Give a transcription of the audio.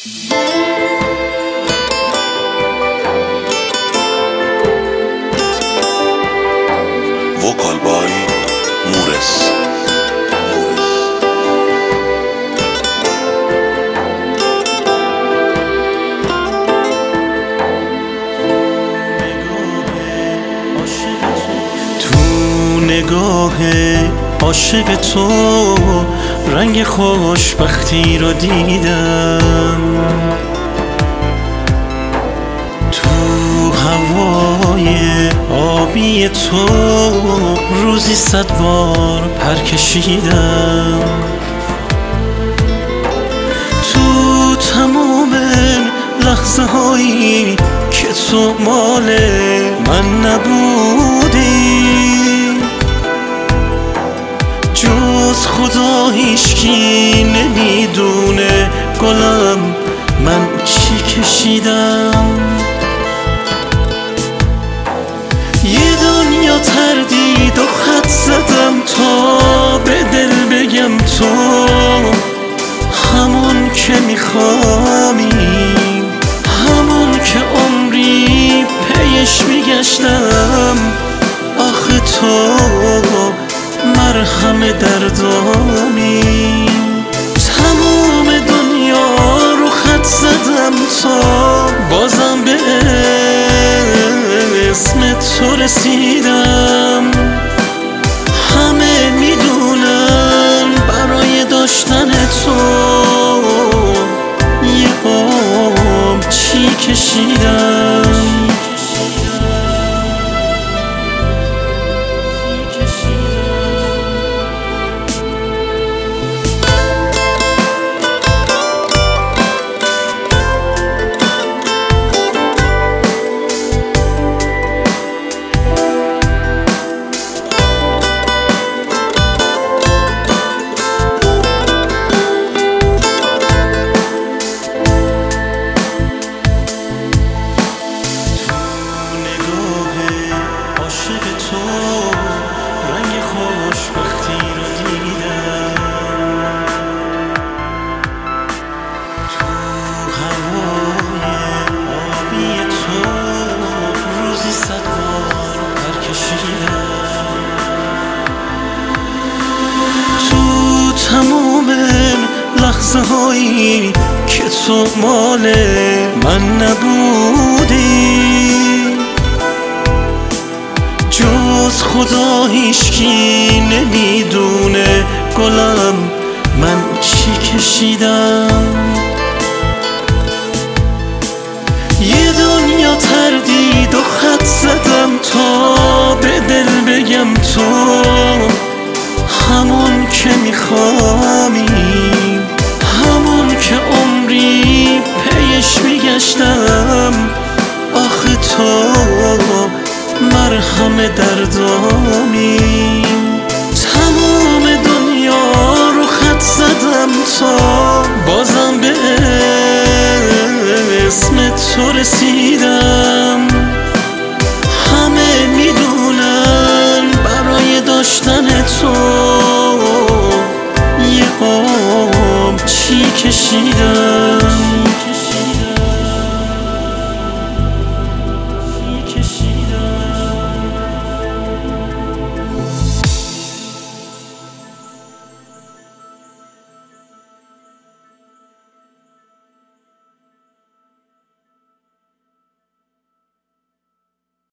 وکال بای مورس. تو نگاه عاشق تو رنگ خوشبختی رو دیدم، تو هوای آبی تو روزی 100 بار پر کشیدم، تو تمام لحظه هایی که تو مال من نبودی، جز خدا هیچکی نمیدونه گلم من چی کشیدم. یه دنیا تردید و خط زدم تا به دل بگم تو همون که میخوامی، همون که عمری پیش میگشتم. آخه تو مرهم دردامی، تمام دنیا رو خط زدم تا بازم به اسم تو رسیدم. همه میدونن برای داشتن تو یه عمر چی کشیدم. عاشق تو رنگ خوشبختی رو دیدم، تو هوای آبی تو روزی 100 بار پر کشیدم، تو تمام لحظه هایی که تو مال من نبودی، جز خدا هیچکی نمیدونه گلم من چی کشیدم. یه دنیا تردید و خط زدم تا به دل بگم تو همون که میخوامی، همون که عمری پیش میگشتم. آخه تو مرهم دردامی، تمام دنیا رو خط زدم تا بازم به اسم تو رسیدم. همه میدونن برای داشتن تو یه عمر چی کشیدم.